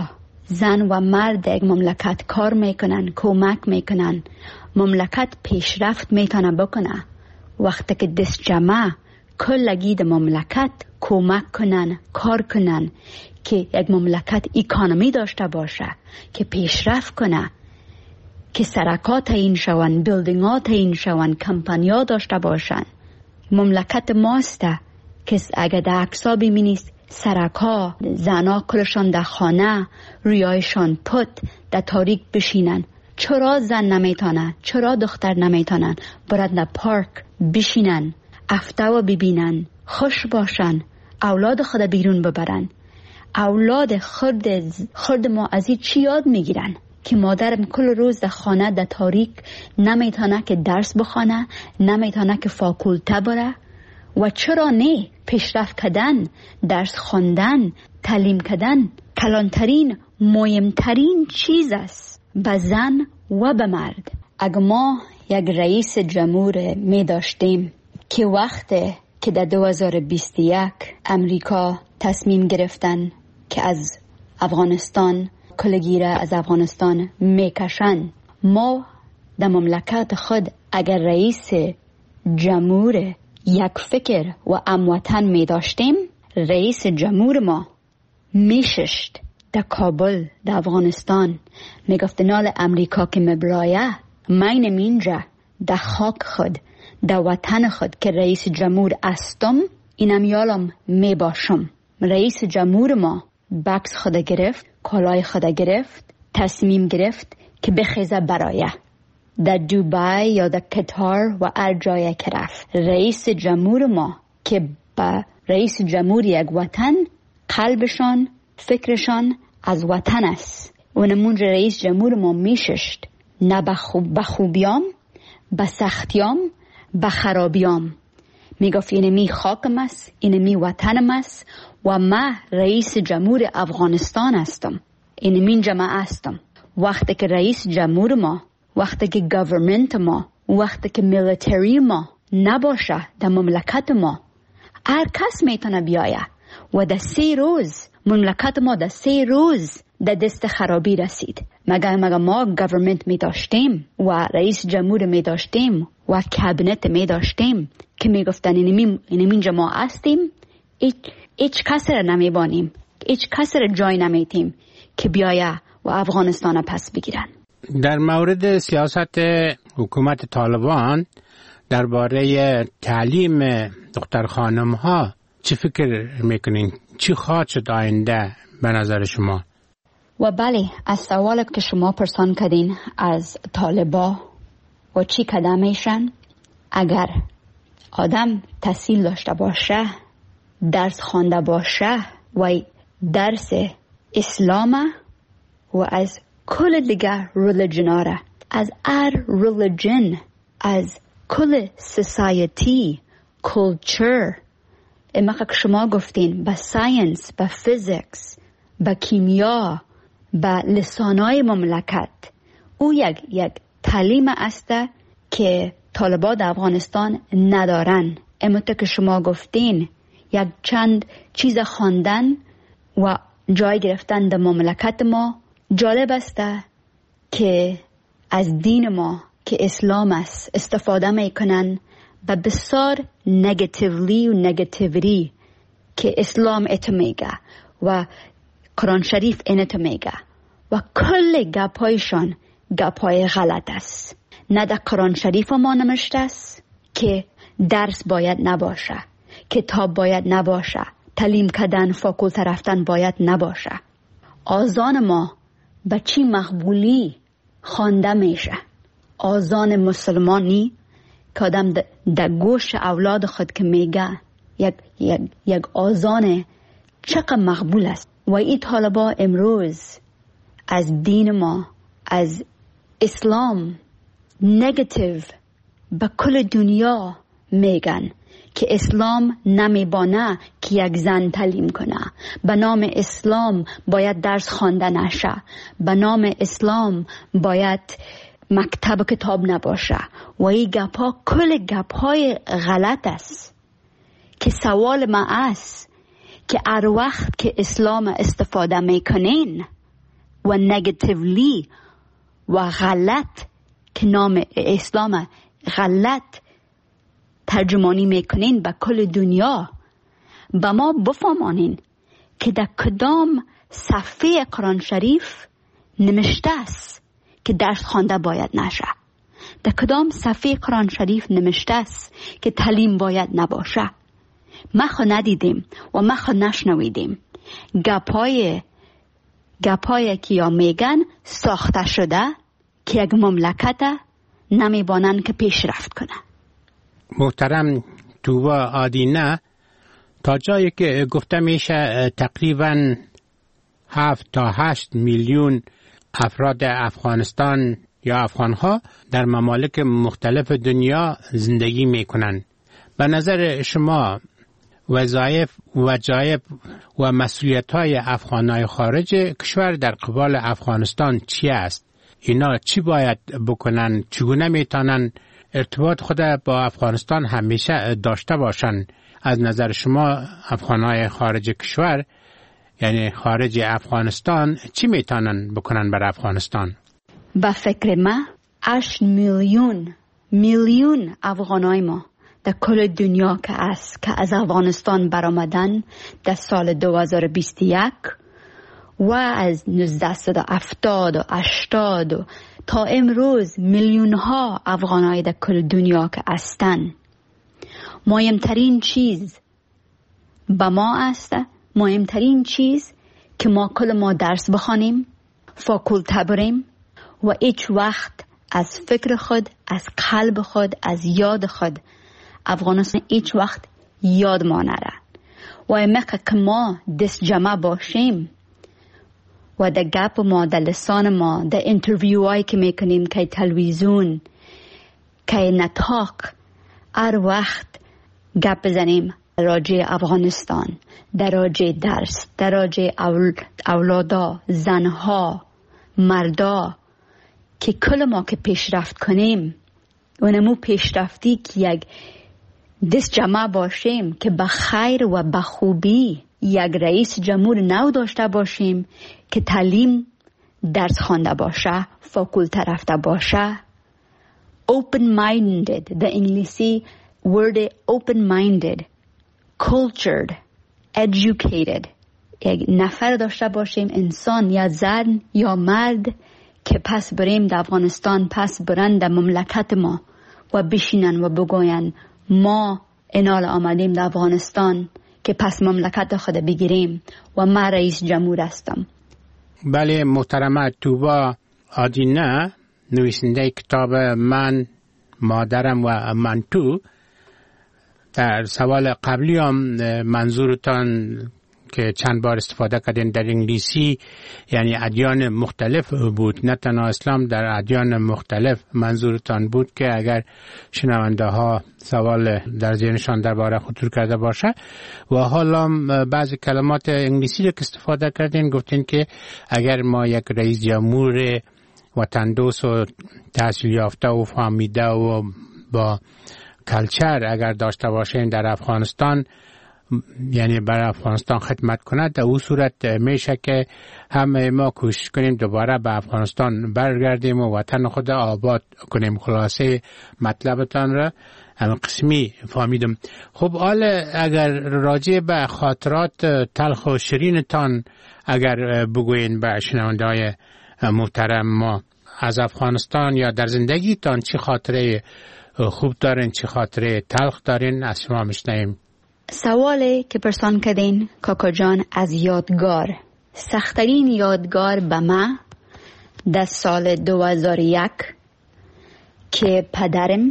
زن و مرد یک مملکت کار میکنن، کمک میکنن، مملکت پیشرفت میتونه بکنه. وقتی که دست جمع کلگی د مملکت کمک کنن، کار کنن که یک مملکت اکانومی داشته باشه، که پیشرفت کنه، که سرکات تعیین شون، بیلدینگ ها تعیین شون، کمپانی ها داشته باشن. مملکت ماسته که اگه در عکس‌ها ببینید سرکا زنا کلشان در خانه، رویایشان پت در تاریک بشینن. چرا زن نمیتونه؟ چرا دختر نمیتونن برد در پارک بشینن، افتوا ببینن، خوش باشن، اولاد خود بیرون ببرن؟ اولاد خرد خرد ما از این چی یاد میگیرن؟ که مادرم کل روز در خانه در تاریک نمیتونه که درس بخونه، نمیتونه که فاکولته بره. و چرا نه؟ پیشرفت کردن، درس خواندن، تعلیم کردن کلانترین، مهمترین چیز است به زن و به مرد. اگر ما یک رئیس جمهور می داشتیم که وقتی که در دو هزار و بیست و یک امریکا تصمیم گرفتن که از افغانستان کلگیره از افغانستان میکشن، ما در مملکت خود اگر رئیس جمهور یک فکر و اموطن می داشتیم، رئیس جمهور ما میششت در کابل در افغانستان، میگفت نال امریکا که مبرایه من اینجا در خاک خود در وطن خود که رئیس جمهور استم، اینم یالم می باشم. رئیس جمهور ما بکس خود گرفت، کالای خود گرفت، تصمیم گرفت که بخیزه برایه در دوبای یا در قطر و هر جای که رفت. رئیس جمهور ما که با رئیس جمهور یک وطن قلبشان فکرشان از وطن است، و نمونج رئیس جمهور ما میششت نه به خوبیام، به سختیام، به خرابیام. میگفت اینمی خاکم است، اینمی وطنم است و من رئیس جمهور افغانستان هستم، اینمی جمع هستم. وقتی که رئیس جمهور ما، وقتی که گورنمنت ما، وقتی که میلیتری ما نباشه در مملکت ما، هر کس میتونه بیایه و در سه روز مملکت ما در سه روز در دست خرابی رسید. مگر مگر ما گورنمنت می داشتیم و رئیس جمهور می داشتیم و کابینت می داشتیم که می گفتن اینمی اینجا ما هستیم، هیچ هیچ کس را نمی بانیم، هیچ کس را جای نمیتیم که بیایه و افغانستان پس بگیرن. در مورد سیاست حکومت طالبان درباره تعلیم دختر خانم ها چی فکر میکنین؟ چی خواهد شد آینده به نظر شما؟ و بله، از سوال که شما پرسان کردین از طالبا و چی کده میشن، اگر آدم تحصیل داشته باشه، درس خوانده باشه و درس اسلام و از کل دیگر ریلیجن آره، از هر ریلیجن، از کل سوسایتی، کلچر، اما که شما گفتین با ساینس، با فیزیکس، با کیمیا، با لسانای مملکت، او یک یک تعلیم است که طالبان در افغانستان ندارن. اما که شما گفتین یک چند چیز خواندن و جای گرفتن در مملکت ما. جالب است که از دین ما که اسلام است استفاده میکنن و بسیار نگاتیولی و نگاتیویتی که اسلام ات میگه و قرآن شریف اینت میگه و کل گپایشان گپای غلط است. نه در قرآن شریف ما نمشته است که درس باید نباشه، کتاب باید نباشه، تعلیم کردن فاکولته رفتن باید نباشه. آذان ما به چی مقبولی خوانده میشه؟ آذان مسلمانی که آدم در گوش اولاد خود که میگه یک, یک, یک آذان چقدر مقبول است. و این طالبا امروز از دین ما، از اسلام نگاتیو به کل دنیا میگن که اسلام نمیبانه که یک زن تعلیم کنه، به نام اسلام باید درس خوانده نشه، به نام اسلام باید مکتب کتاب نباشه و این گپا کل گپای غلط است. که سوال ما است که هر وقت که اسلام استفاده میکنین و نگاتیولی و غلط که نام اسلام غلط ترجمانی میکنین به کل دنیا، با ما بفهمانین که در کدام صفحه قرآن شریف نمشته است که درس خوانده باید نشه، در کدام صفحه قرآن شریف نمشته است که تعلیم باید نباشه. ما خو ندیدیم و ما خو نشنویدیم. گپای گپای که یا میگن ساخته شده که یک مملکت نمیبانن که پیشرفت کنه. محترم توبا آدینه، تا جایی که گفته میشه تقریباً هفت تا هشت میلیون افراد افغانستان یا افغانها در ممالک مختلف دنیا زندگی میکنن. به نظر شما وظایف وظایف و مسئولیت‌های افغانای خارج کشور در قبال افغانستان چی است؟ اینا چی باید بکنن؟ چگونه میتونن ارتباط خود با افغانستان همیشه داشته باشن؟ از نظر شما افغانای خارج کشور، یعنی خارج افغانستان، چی میتونن بکنن بر افغانستان؟ با فکر ما هشت میلیون میلیون افغانای ما در کل دنیا که است که از افغانستان برآمدن در سال دو هزار و بیست و یک و از نوزده هفتاد و هشتاد و تا امروز میلیون ها افغانای در کل دنیا که هستن. مهمترین چیز با ما است، مهمترین چیز که ما کل ما درس بخوانیم، فاکولته بریم و هیچ وقت از فکر خود، از قلب خود، از یاد خود افغانستان هیچ وقت یاد ما نره. و امکه که ما دست جمع باشیم و در گپ ما، در لسان ما، در انترویوهایی که میکنیم که تلویزیون، که نطاق، هر وقت گپ بزنیم راجع افغانستان، در راجع درس، در راجع اول، اولادا، زنها، مردا، که کل ما که پیشرفت کنیم اونمو پیشرفتی که یک دست جمع باشیم که به خیر و به خوبی یک رئیس جمهور نو داشته باشیم که تعلیم درس خوانده باشه، فاکولته رفته باشه، open minded، در انگلیسی word open minded، cultured، educated، یک نفر داشته باشیم، انسان یا زن یا مرد که پس بریم در افغانستان، پس برن در مملکت ما و بشینن و بگوین ما انال آمدیم در افغانستان که پس مملکت خود بگیریم و من رئیس جمهور هستم. بله محترمه توبا آدینه، نویسنده کتاب من، مادرم و من تو، در سوال قبلی هم منظورتان که چند بار استفاده کردین در انگلیسی، یعنی ادیان مختلف بود، نه تنها اسلام، در ادیان مختلف منظورتان بود که اگر شنونده ها سوال در ذهنشان درباره خطور کرده باشه. و حالا بعضی کلمات انگلیسی رو که استفاده کردین، گفتین که اگر ما یک رئیس جمهور وطندوس و تحصیل یافته و فهمیده و با کلچر اگر داشته باشیم در افغانستان، یعنی برای افغانستان خدمت کند، در اون صورت میشه که همه ما کوشش کنیم دوباره به افغانستان برگردیم و وطن خود آباد کنیم. خلاصه مطلبتان را هم قسمی فهمیدم. خب حالا اگر راجع به خاطرات تلخ و شیرینتان اگر بگوین به شنونده های محترم ما از افغانستان یا در زندگیتان، چه خاطره خوب دارین، چه خاطره تلخ دارین، از شما میشنویم. سوالی که پرسان کردین کاکا جان از یادگار، سخترین یادگار به من در سال دو هزار و یک که پدرم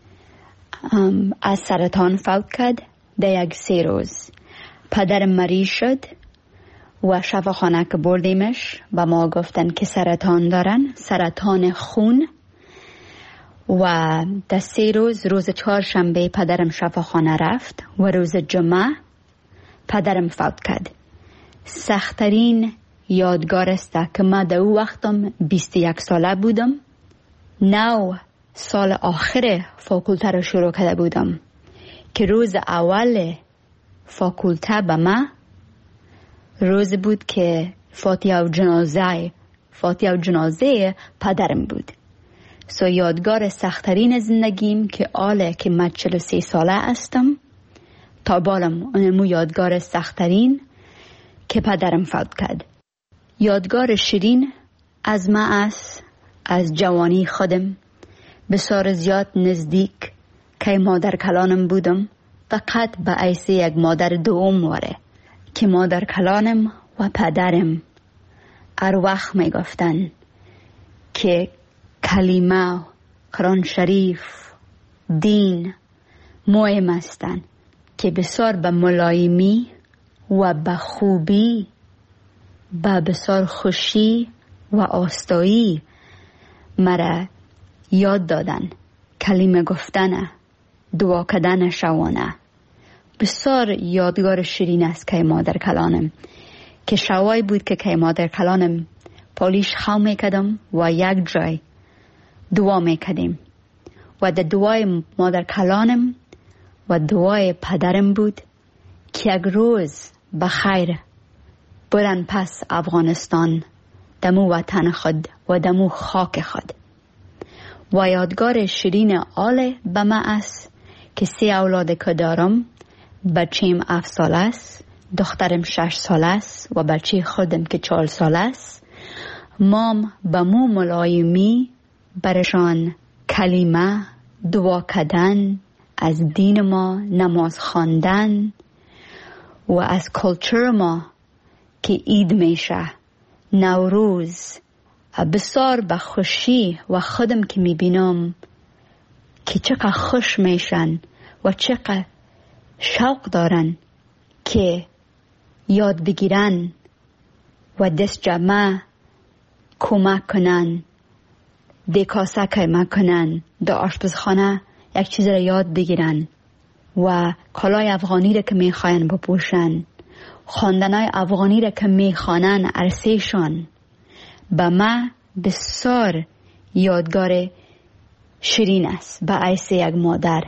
از سرطان فوت کرد در یک سه روز. پدرم مریض شد و شفاخانه که بردیمش و ما گفتن که سرطان دارن، سرطان خون. و در سه روز، روز چهارشنبه پدرم شفاخانه رفت و روز جمعه پدرم فوت کرد. سخترین یادگار است که ما در او وقتم بیست و یک ساله بودم، نو سال آخر فاکولته رو شروع کرده بودم که روز اول فاکولته به ما روز بود که فاتحه و جنازه فاتحه و جنازه پدرم بود. سو یادگار سخترین زندگیم که آله که من چهل و سه ساله هستم تا بالم اونمو یادگار سخترین که پدرم فوت کرد. یادگار شیرین از ما است از جوانی خودم بسیار زیاد نزدیک که مادر کلانم بودم، فقط به حیث یک مادر دوم واره که مادر کلانم و پدرم هر وقت می گفتن که کلمه قرآن شریف دین مهم هستند که بسیار به ملایمی و به خوبی به بسیار خوشی و آستایی مرا یاد دادن کلمه گفتن دعا کردن شوانه. بسیار یادگار شیرین است که مادر کلانم که شوای بود که که مادر کلانم پالیش خو میکدم و یک جای دعا میکدیم و در دعای مادر کلانم و دعای پدرم بود که یک روز بخیر برن پس افغانستان دمو وطن خود و دمو خاک خود. و یادگار شیرین آله به من است که سه اولاد که دارم، بچیم هفت سال است، دخترم شش سال است و بچه خودم که چهار سال است. مام به مو ملایمی برشان کلمه دعا کردن از دین ما، نماز خواندن و از کلچر ما که عید میشه، نوروز، بسیار به خوشی و خودم که میبینم که چقدر خوش میشن و چقدر شوق دارن که یاد بگیرن و دست جمع کمک کنن، دکاسه کمک کنن، در آشپزخانه یک چیز را یاد بگیرن و کالای افغانی را که میخواین بپوشن، خواندنای افغانی را که میخوانن عرصهشان. به من بسیار یادگار شیرین است به حیث یک مادر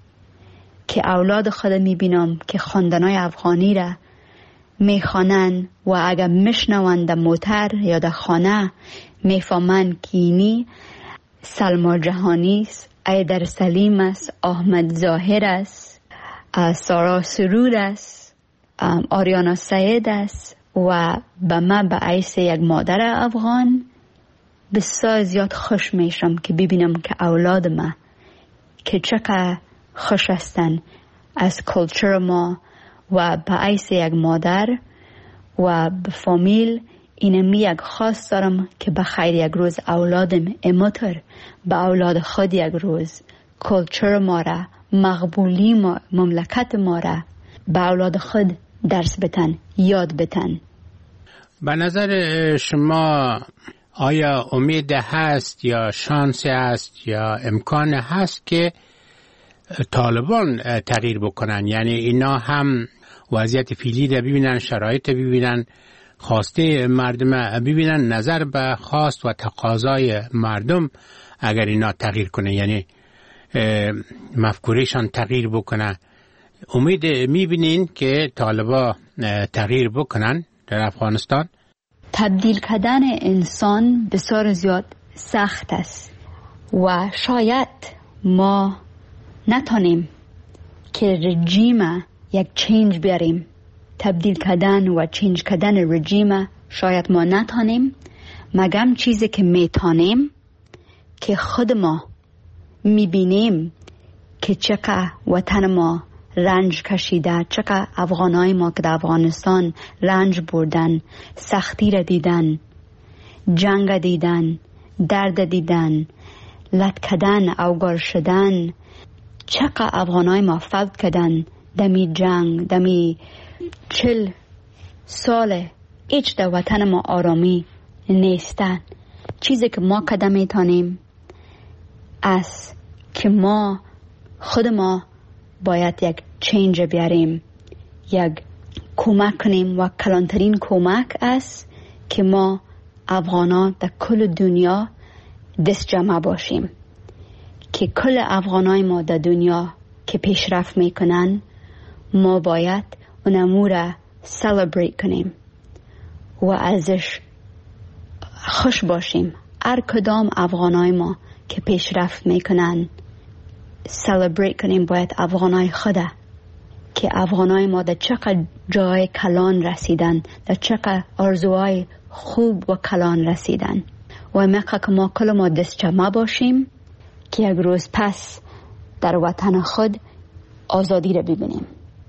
که اولاد خود میبینم که خواندنای افغانی را میخوانن و اگر میشنوند در موتر یا در خانه میفهمن که اینی سلما جهانی است، ایدر سلیم است، احمد ظاهر است، سارا سرور است، آریانا سید است. و به من به حیث یک مادر افغان بسیار زیاد خوش میشم که ببینم که اولاد ما که چقدر خوش هستن از کلچر ما و به حیث یک مادر و به فامیل. اینمی یک خاص دارم که بخیر یک روز اولادم امتر به اولاد خود یک روز کلچر ما را، مقبولی ما، مملکت ما را به اولاد خود درس بتن، یاد بتن. به نظر شما آیا امید هست یا شانس هست یا امکان هست که طالبان تغییر بکنن؟ یعنی اینا هم وضعیت فعلی را ببینن، شرایط ببینن، خواسته مردم ببینن، نظر به خواست و تقاضای مردم اگر اینا تغییر کنه، یعنی مفکورشان تغییر بکنه. امید میبینین که طالبا تغییر بکنن در افغانستان؟ تبدیل کردن انسان بسیار زیاد سخت است و شاید ما نتونیم که رژیم یک چینج بیاریم. تبدیل کردن و چینج کردن رژیم شاید ما نتونیم، مگم چیزی که میتونیم که خود ما میبینیم که چقدر وطن ما رنج کشیده، چقدر افغانای ما که در افغانستان رنج بردن، سختی را دیدن، جنگ دیدن، درد دیدن، لط کردن، اوگار شدن، چقدر افغانای ما فوت کردن دمی جنگ، دمی چل سال هیچ در وطن ما آرامی نیستن. چیزی که ما کده میتونیم است که ما خود ما باید یک چینج بیاریم، یک کمک کنیم و کلانترین کمک است که ما افغانان در کل دنیا دست جمع باشیم، که کل افغانای ما در دنیا که پیشرفت میکنن ما باید اونمو را سلبریت کنیم و ازش خوش باشیم. هر کدام افغانای ما که پیشرفت میکنن سلبریت کنیم باید افغانای خوده که افغانای ما در چقدر جای کلان رسیدن، در چقدر آرزوهای خوب و کلان رسیدن و میخواه که ما کل ما دست جمع باشیم که یک روز پس در وطن خود آزادی را ببینیم.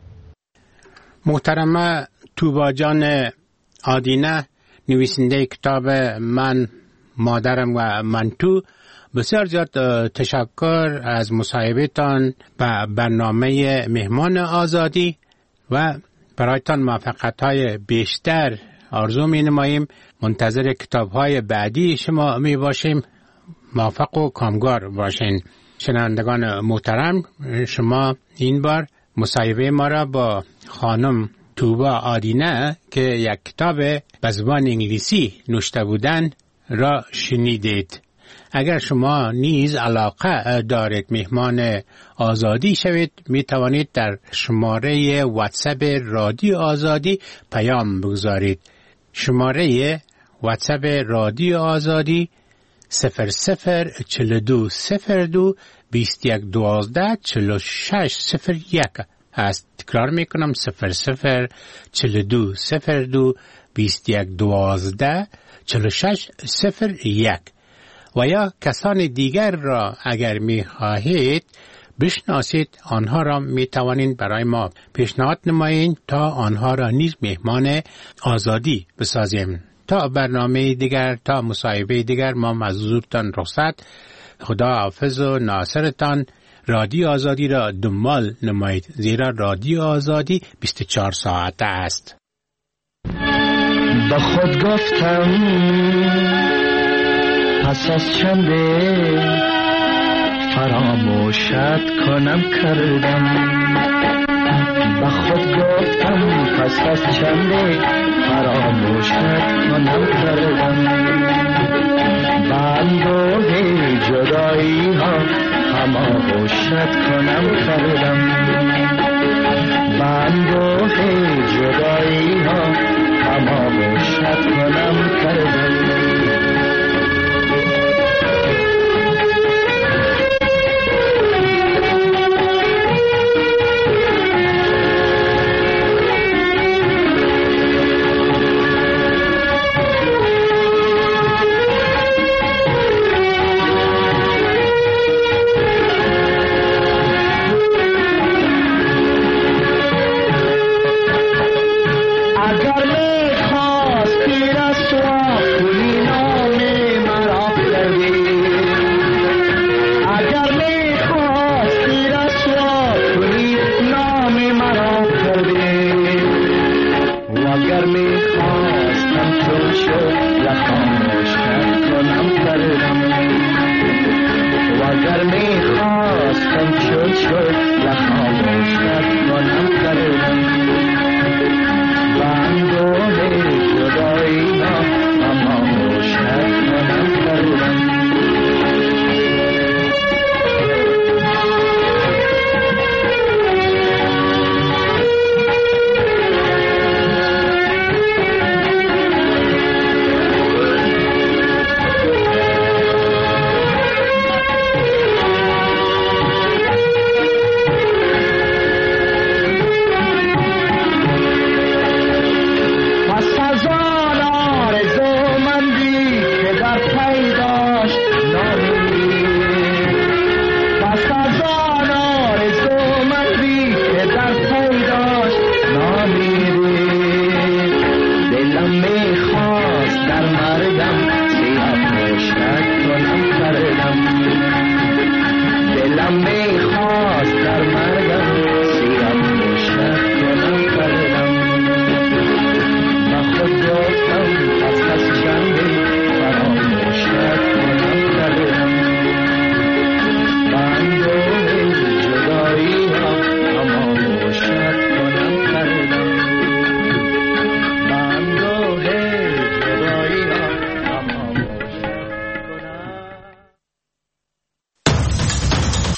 محترمه توبا جان آدینه، نویسنده کتاب من، مادرم و من تو، بسیار زیاد تشکر از مصاحبه‌تان به برنامه مهمان آزادی و برایتان موفقیت‌های بیشتر آرزو می‌نماییم. منتظر کتاب‌های بعدی شما می باشیم. موفق و کامگار باشین. شنوندگان محترم، شما این بار مصاحبه ما را با خانم توبا آدینه که یک کتاب به زبان انگلیسی نوشته بودن را شنیدید. اگر شما نیز علاقه دارید مهمان آزادی شوید، می توانید در شماره واتساپ رادیو آزادی پیام بگذارید. شماره واتساپ رادیو آزادی صفر صفر چل دو صفر دو بیست یک دوازده چل شش صفر یک است. تکرار میکنم صفر صفر چل دو صفر دو بیست یک دوازده چل شش صفر یک. و یا کسان دیگر را اگر می خواهید بشناسید، آنها را می توانید برای ما پیشنهاد نمایید تا آنها را نیز مهمان آزادی بسازیم. تا برنامه دیگر، تا مصاحبه دیگر، ما از حضورتان رخصت. خدا حافظ و ناصرتان. رادیو آزادی را دنبال نمایید، زیرا رادیو آزادی بیست و چهار ساعته است. با خود گفتم پس از چنده فراموشت کنم کردم. با خود گفتم پس از چنده فراموشت کنم کردم. بندوه جدایی ها هماغوشت کنم کردم. بندوه جدایی ها هماغوشت کنم کردم.